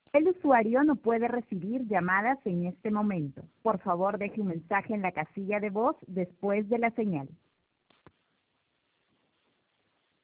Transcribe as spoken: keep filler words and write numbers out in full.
El usuario no puede recibir llamadas en este momento. Por favor, deje un mensaje en la casilla de voz después de la señal.